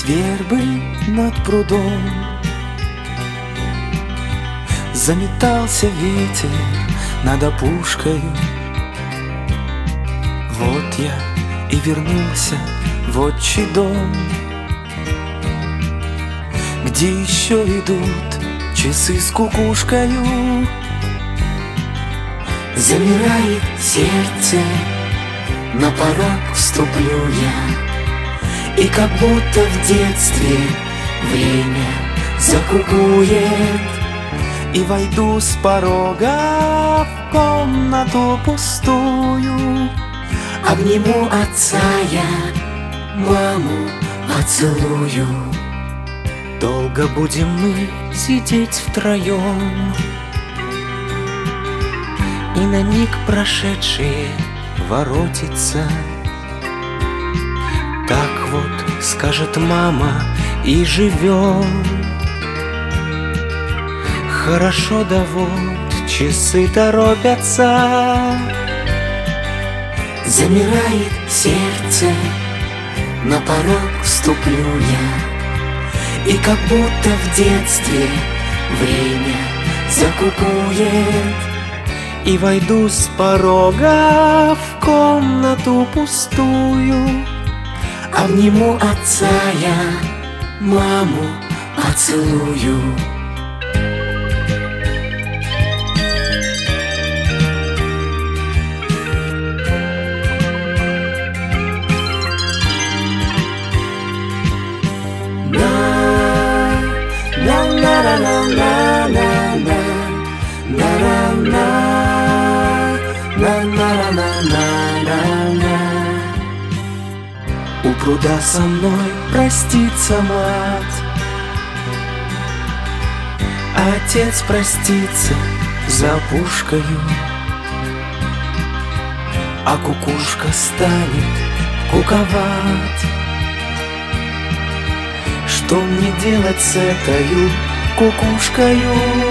вербы над прудом. Заметался ветер над опушкою. Вот я и вернулся в отчий дом, где еще идут часы с кукушкою. Замирает сердце, на порог вступлю я, и как будто в детстве время закукует, и войду с порога в комнату пустую. Обниму отца я, маму поцелую. Долго будем мы сидеть втроем, и на миг прошедшие воротится. Так вот скажет мама и живем. Хорошо, да вот часы торопятся. Замирает сердце, на порог вступлю я, и как будто в детстве время закукует, и войду с порога в комнату пустую. Обниму отца я, маму поцелую. У пруда со мной простится мать, отец простится за пушкою, а кукушка станет куковать. Что мне делать с этою кукушкою?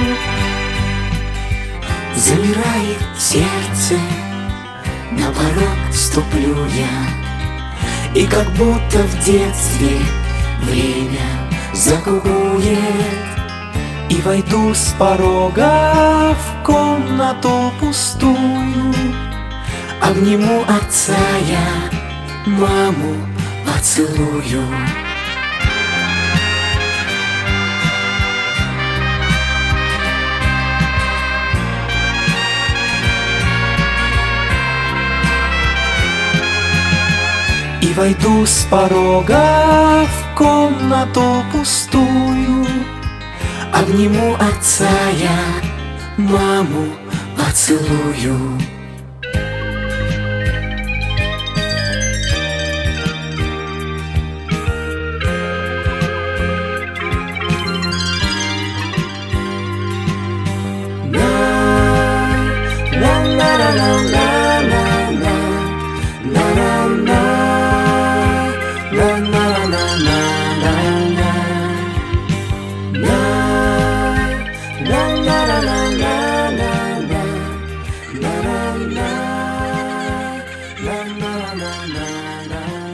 Замирает сердце, на порог вступлю я, и как будто в детстве время закукует, и войду с порога в комнату пустую. Обниму отца я, маму поцелую. И войду с порога в комнату пустую. Обниму отца я, маму поцелую. Na na na na